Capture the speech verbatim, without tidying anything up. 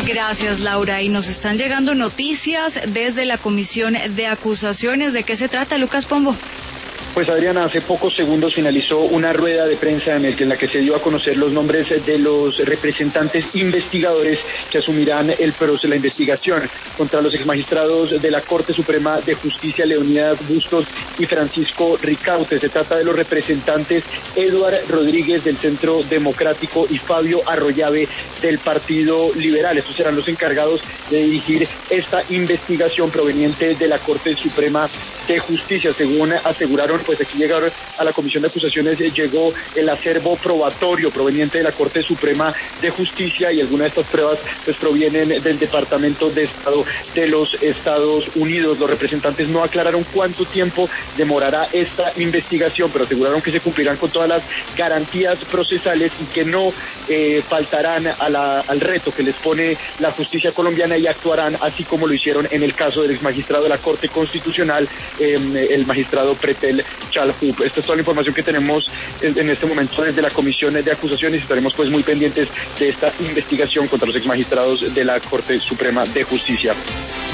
Gracias, Laura. Y nos están llegando noticias desde la Comisión de Acusaciones. ¿De qué se trata, Lucas Pombo? Pues Adriana, hace pocos segundos finalizó una rueda de prensa en la que se dio a conocer los nombres de los representantes investigadores que asumirán el proceso de la investigación contra los exmagistrados de la Corte Suprema de Justicia, Leonidas Bustos y Francisco Ricaurte. Se trata de los representantes Eduard Rodríguez del Centro Democrático y Fabio Arroyave del Partido Liberal. Estos serán los encargados de dirigir esta investigación proveniente de la Corte Suprema de Justicia. Según aseguraron, pues aquí llegaron a la Comisión de Acusaciones, llegó el acervo probatorio proveniente de la Corte Suprema de Justicia, y algunas de estas pruebas pues provienen del Departamento de Estado de los Estados Unidos. Los representantes no aclararon cuánto tiempo demorará esta investigación, pero aseguraron que se cumplirán con todas las garantías procesales y que no eh, faltarán a la, al reto que les pone la justicia colombiana, y actuarán así como lo hicieron en el caso del exmagistrado de la Corte Constitucional, eh, el magistrado Pretel Chalhup. Esta es toda la información que tenemos en, en este momento desde la Comisión de Acusaciones, y estaremos pues muy pendientes de esta investigación contra los exmagistrados de la Corte Suprema de Justicia.